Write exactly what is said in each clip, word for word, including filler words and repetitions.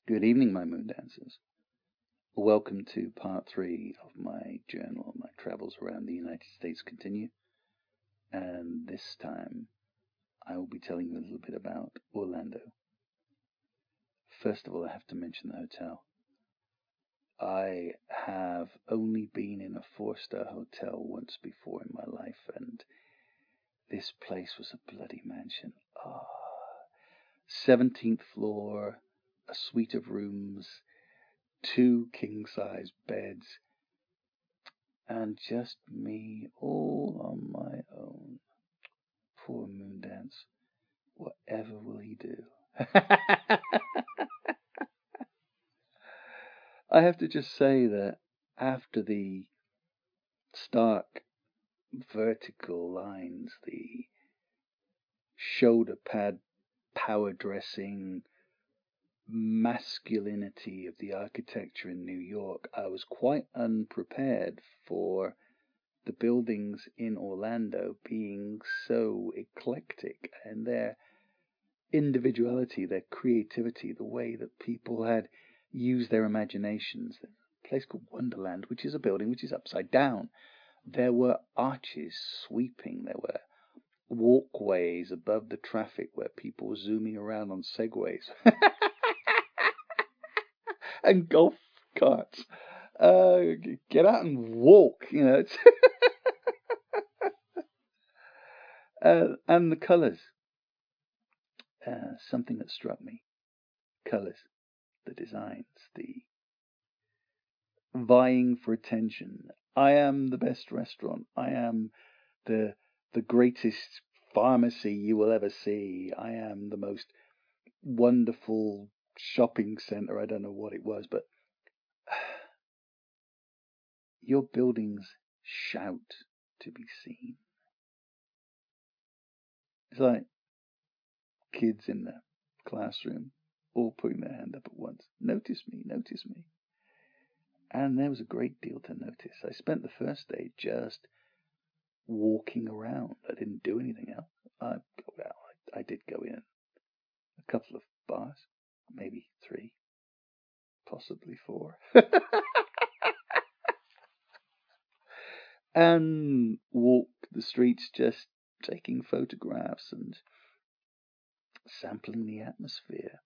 Good evening, my moon dancers. Welcome to part three of my journal. My travels around the United States continue, and this time I will be telling you a little bit about Orlando. First of all, I have to mention the hotel. I have only been in a four-star hotel once before in my life, and this place was a bloody mansion. Ah, seventeenth floor, a suite of rooms, two king-size beds, and just me all on my own. Poor Moondance. Whatever will he do? I have to just say that after the stark vertical lines, the shoulder pad power dressing masculinity of the architecture in New York, I was quite unprepared for the buildings in Orlando being so eclectic, and their individuality, their creativity, the way that people had used their imaginations. A place called Wonderland, which is a building which is upside down. There were arches sweeping, there were walkways above the traffic where people were zooming around on segways. And golf carts. Uh, get out and walk, you know. uh, and the colours. Uh, something that struck me. Colours, the designs, the vying for attention. I am the best restaurant. I am the the greatest pharmacy you will ever see. I am the most wonderful shopping centre. I don't know what it was, but your buildings shout to be seen. It's like kids in the classroom all putting their hand up at once. Notice me, notice me. And there was a great deal to notice. I spent the first day just walking around. I didn't do anything else. I, well, I, I did go in a couple of bars, maybe three, possibly four. And walked the streets just taking photographs and sampling the atmosphere.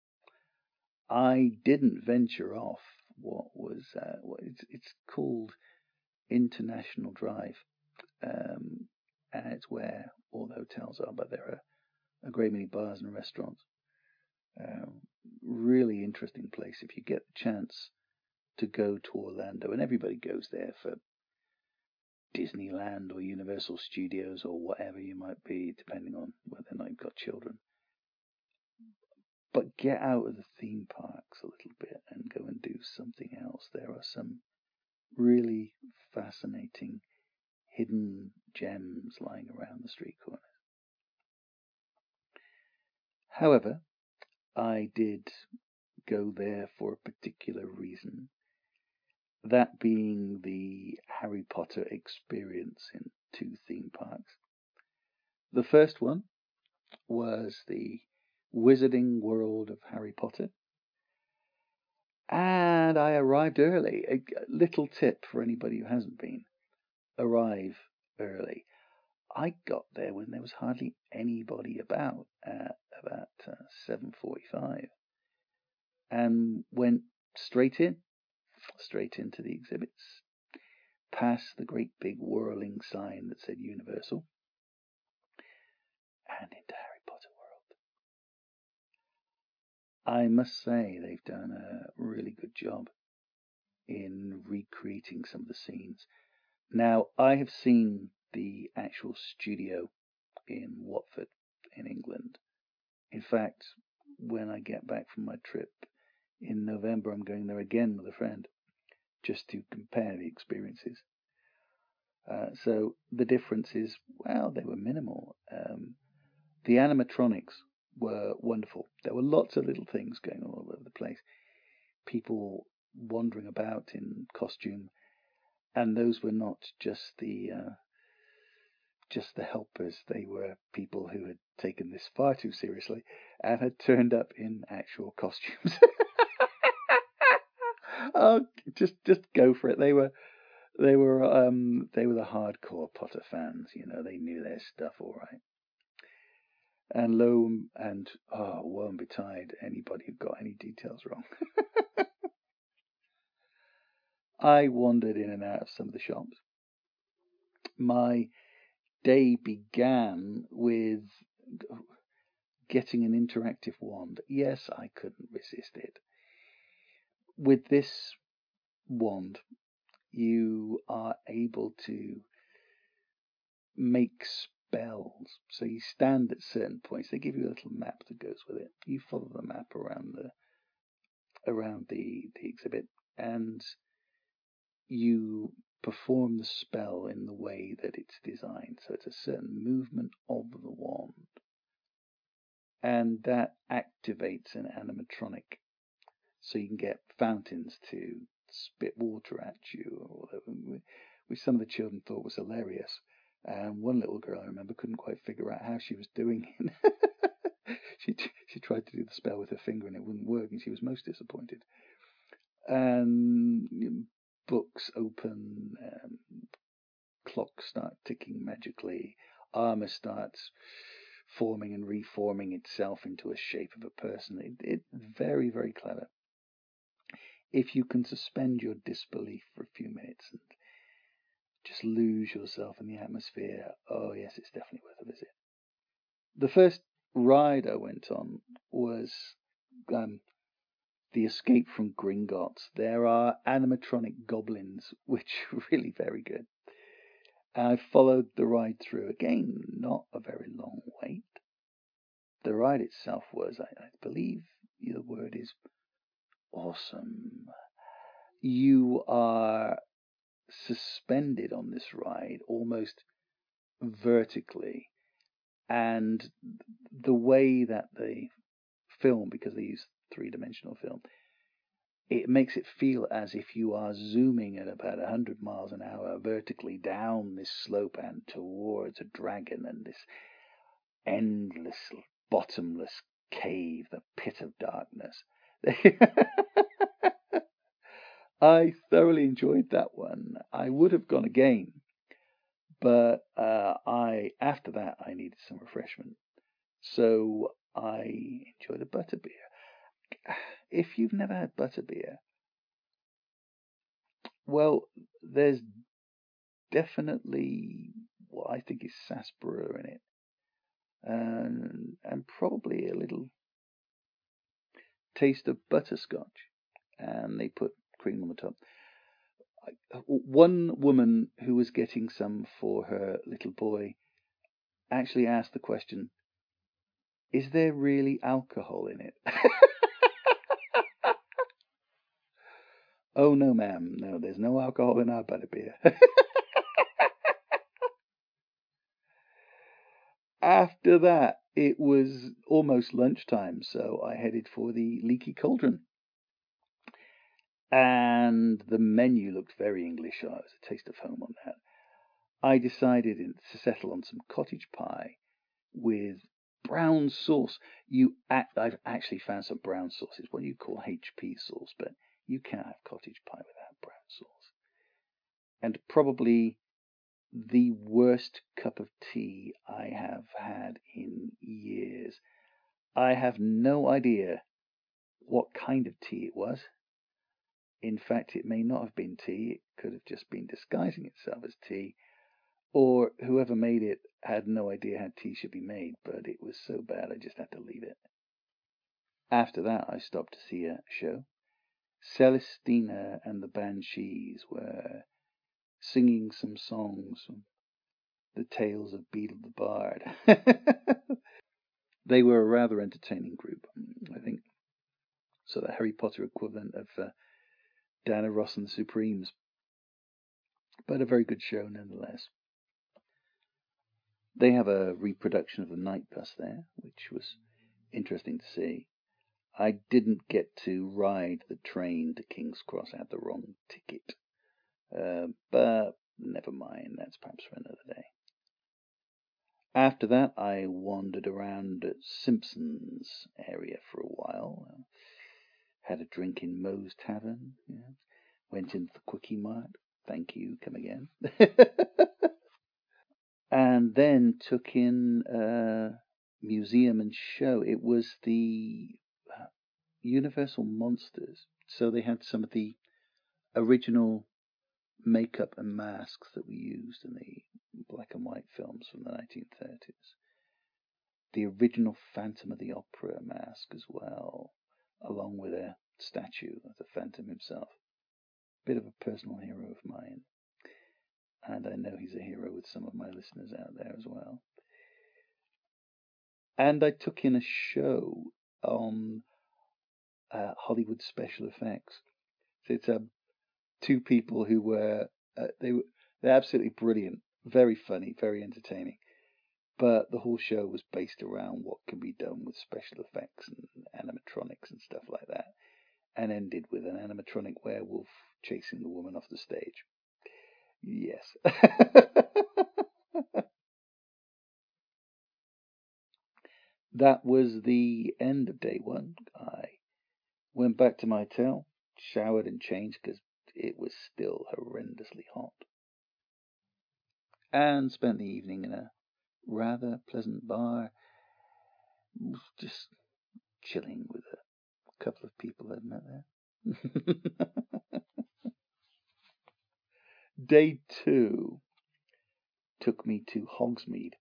I didn't venture off what was uh, what it's, it's called International Drive, um, and it's where all the hotels are, but there are a great many bars and restaurants. Um, really interesting place if you get the chance to go to Orlando, and everybody goes there for Disneyland or Universal Studios or whatever you might be, depending on whether or not you've got children. But get out of the theme parks a little bit and go and do something else. There are some really fascinating hidden gems lying around the street corners. However, I did go there for a particular reason, that being the Harry Potter experience in two theme parks. The first one was the Wizarding World of Harry Potter, and I arrived early. A little tip for anybody who hasn't been: arrive early. I got there when there was hardly anybody about at about uh, seven forty-five, and went straight in, straight into the exhibits, past the great big whirling sign that said Universal, and into Harry Potter World. I must say they've done a really good job in recreating some of the scenes. Now, I have seen the actual studio in Watford, in England. In fact, when I get back from my trip in November, I'm going there again with a friend, just to compare the experiences. Uh, so the difference is, well, they were minimal. Um, the animatronics were wonderful. There were lots of little things going on all over the place. People wandering about in costume, and those were not just the uh, just the helpers. They were people who had taken this far too seriously and had turned up in actual costumes. Oh, just just go for it. They were they were um they were the hardcore Potter fans. You know, they knew their stuff all right. And lo and oh, woe and betide anybody who got any details wrong. I wandered in and out of some of the shops. My day began with getting an interactive wand. Yes, I couldn't resist it. With this wand, you are able to make spells. So you stand at certain points. They give you a little map that goes with it. You follow the map around the around the, the exhibit, and you perform the spell in the way that it's designed. So it's a certain movement of the wand, and that activates an animatronic. So you can get fountains to spit water at you, which some of the children thought was hilarious. And one little girl, I remember, couldn't quite figure out how she was doing it. she she tried to do the spell with her finger and it wouldn't work, and she was most disappointed. And books open, um, clocks start ticking magically, armor starts forming and reforming itself into a shape of a person. It, it's very, very clever. If you can suspend your disbelief for a few minutes and just lose yourself in the atmosphere, oh yes, it's definitely worth a visit. The first ride I went on was um, the Escape from Gringotts. There are animatronic goblins, which are really very good. I followed the ride through. Again, not a very long wait. The ride itself was, I, I believe the word is awesome. You are suspended on this ride almost vertically, and the way that they film, because they use three-dimensional film, it makes it feel as if you are zooming at about one hundred miles an hour vertically down this slope and towards a dragon and this endless, bottomless cave, the pit of darkness. I thoroughly enjoyed that one. I would have gone again, but uh, I after that I needed some refreshment, so I enjoyed a butterbeer. If you've never had butterbeer, well, there's definitely what I think is sarsaparilla in it, and and probably a little taste of butterscotch, and they put cream on the top. One woman who was getting some for her little boy actually asked the question, is there really alcohol in it? Oh, no, ma'am. No, there's no alcohol in our butterbeer. After that, it was almost lunchtime, so I headed for the Leaky Cauldron. And the menu looked very English. Oh, it was a taste of home on that. I decided to settle on some cottage pie with brown sauce. You, act, I've actually found some brown sauces, what you call H P sauce, but you can't have cottage pie without brown sauce. And probably the worst cup of tea I have had in years. I have no idea what kind of tea it was. In fact, it may not have been tea. It could have just been disguising itself as tea, or whoever made it had no idea how tea should be made, but it was so bad I just had to leave it. After that, I stopped to see a show. Celestina and the Banshees were singing some songs from the tales of Beedle the Bard. They were a rather entertaining group, I think. So the Harry Potter equivalent of uh, Diana Ross and the Supremes. But a very good show nonetheless. They have a reproduction of the Night Bus there, which was interesting to see. I didn't get to ride the train to King's Cross. I had the wrong ticket. Uh, but never mind, that's perhaps for another day. After that, I wandered around Simpson's area for a while. Had a drink in Moe's Tavern. Yeah. Went into the Quickie Mart. Thank you. Come again. And then took in a museum and show. It was the Universal Monsters. So they had some of the original makeup and masks that we used in the black and white films from the nineteen thirties. The original Phantom of the Opera mask as well, along with a statue of the Phantom himself. Bit of a personal hero of mine. And I know he's a hero with some of my listeners out there as well. And I took in a show on uh, Hollywood special effects. So it's um, two people who were uh, they were they're absolutely brilliant, very funny, very entertaining. But the whole show was based around what can be done with special effects and animatronics and stuff like that, and ended with an animatronic werewolf chasing the woman off the stage. Yes. That was the end of day one. I went back to my hotel, showered and changed because it was still horrendously hot, and spent the evening in a rather pleasant bar, just chilling with a couple of people I'd met there. Day two took me to Hogsmeade,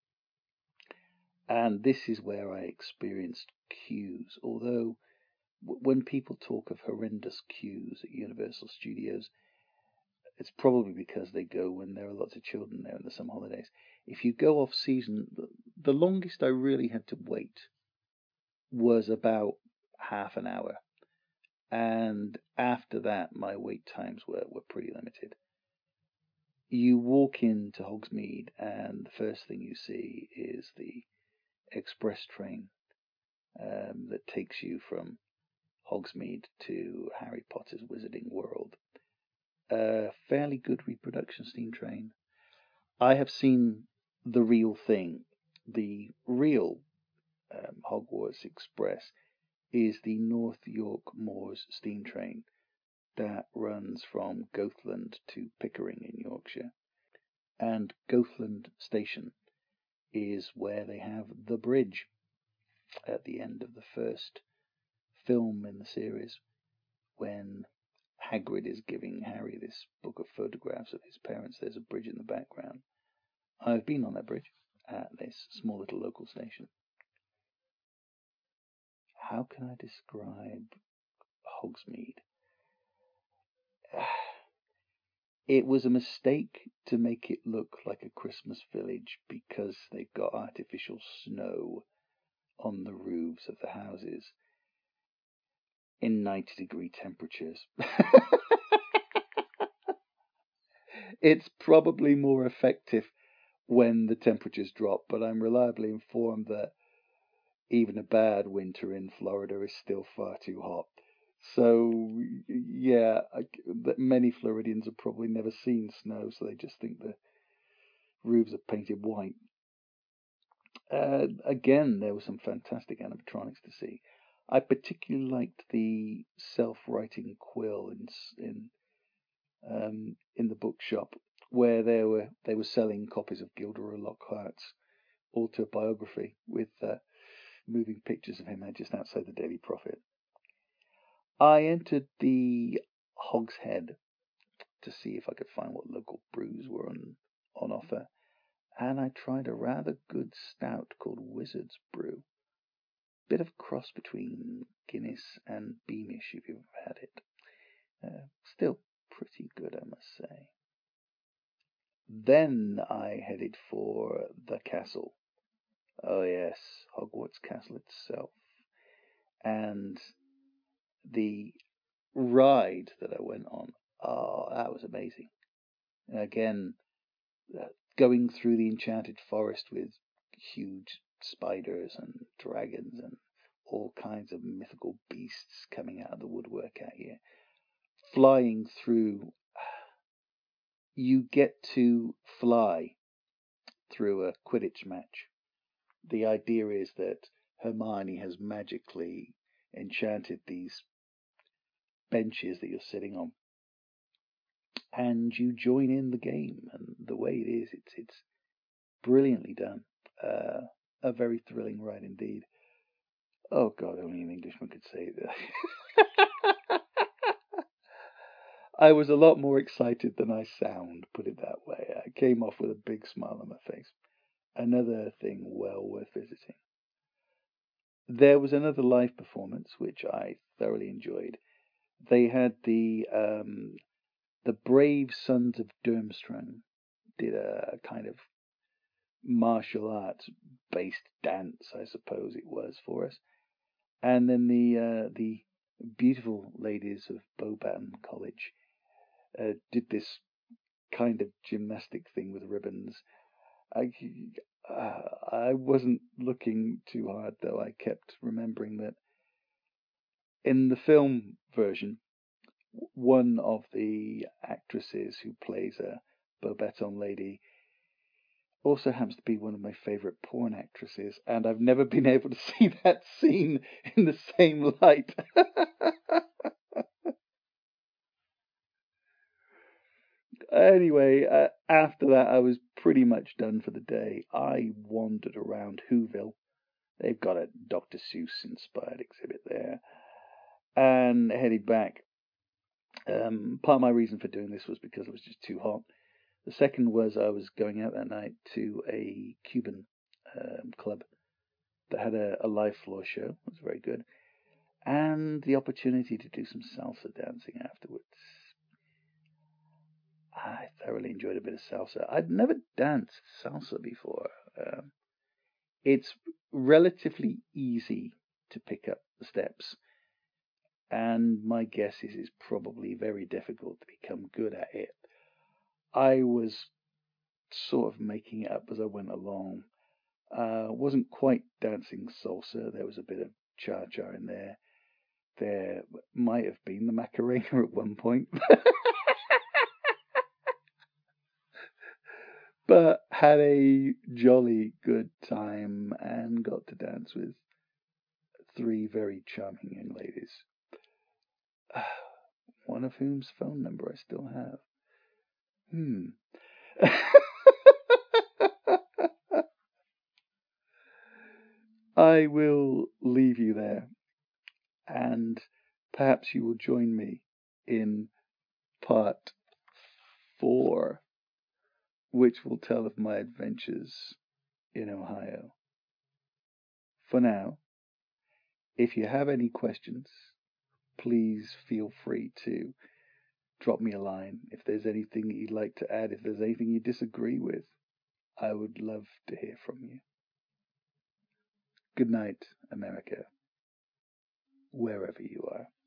and this is where I experienced queues. Although when people talk of horrendous queues at Universal Studios, it's probably because they go when there are lots of children there in the summer holidays. If you go off season, the longest I really had to wait was about half an hour, and after that my wait times were, were pretty limited. You walk into Hogsmeade and the first thing you see is the express train um, that takes you from Hogsmeade to Harry Potter's Wizarding World. A fairly good reproduction steam train. I have seen the real thing. The real um, Hogwarts Express is the North York Moors steam train that runs from Goathland to Pickering in Yorkshire. And Goathland Station is where they have the bridge at the end of the first film in the series, when Hagrid is giving Harry this book of photographs of his parents. There's a bridge in the background. I've been on that bridge at this small little local station. How can I describe Hogsmeade? It was a mistake to make it look like a Christmas village because they've got artificial snow on the roofs of the houses in ninety degree temperatures. It's probably more effective when the temperatures drop, but I'm reliably informed that even a bad winter in Florida is still far too hot. So, yeah, I, many Floridians have probably never seen snow, so they just think the roofs are painted white. Uh, again, there were some fantastic animatronics to see. I particularly liked the self-writing quill in in um, in the bookshop, where they were they were selling copies of Gilderoy Lockhart's autobiography with uh, moving pictures of him just outside the Daily Prophet. I entered the Hog's Head to see if I could find what local brews were on, on offer, and I tried a rather good stout called Wizard's Brew. Bit of a cross between Guinness and Beamish, if you've ever had it. Uh, still pretty good, I must say. Then I headed for the castle. Oh yes, Hogwarts Castle itself. And the ride that I went on, oh, that was amazing. And again, uh, going through the enchanted forest with huge spiders and dragons and all kinds of mythical beasts coming out of the woodwork at you. Flying through, you get to fly through a Quidditch match. The idea is that Hermione has magically enchanted these benches that you're sitting on and you join in the game. And the way it is, it's it's brilliantly done. Uh, a very thrilling ride indeed. Oh God, only an Englishman could say that. I was a lot more excited than I sound, put it that way. I came off with a big smile on my face. Another thing well worth visiting. There was another live performance which I thoroughly enjoyed. They had the um, the Brave Sons of Durmstrang did a kind of martial arts based dance, I suppose it was, for us. And then the uh, the beautiful ladies of Beauxbaton College uh, did this kind of gymnastic thing with ribbons. I uh, I wasn't looking too hard though. I kept remembering that in the film version, one of the actresses who plays a Beauxbaton lady also happens to be one of my favorite porn actresses, and I've never been able to see that scene in the same light. Anyway, uh, after that, I was pretty much done for the day. I wandered around Whoville. They've got a Doctor Seuss inspired exhibit there, and headed back. Um, part of my reason for doing this was because it was just too hot. The second was I was going out that night to a Cuban um, club that had a, a live floor show. It was very good. And the opportunity to do some salsa dancing afterwards. I thoroughly enjoyed a bit of salsa. I'd never danced salsa before. Um, it's relatively easy to pick up the steps. And my guess is it's probably very difficult to become good at it. I was sort of making it up as I went along. Uh, wasn't quite dancing salsa. There was a bit of cha-cha in there. There might have been the Macarena at one point. But had a jolly good time and got to dance with three very charming young ladies. One of whom's phone number I still have. Hmm. I will leave you there, and perhaps you will join me in part four, which will tell of my adventures in Ohio. For now, if you have any questions, please feel free to drop me a line. If there's anything that you'd like to add, if there's anything you disagree with, I would love to hear from you. Good night, America, wherever you are.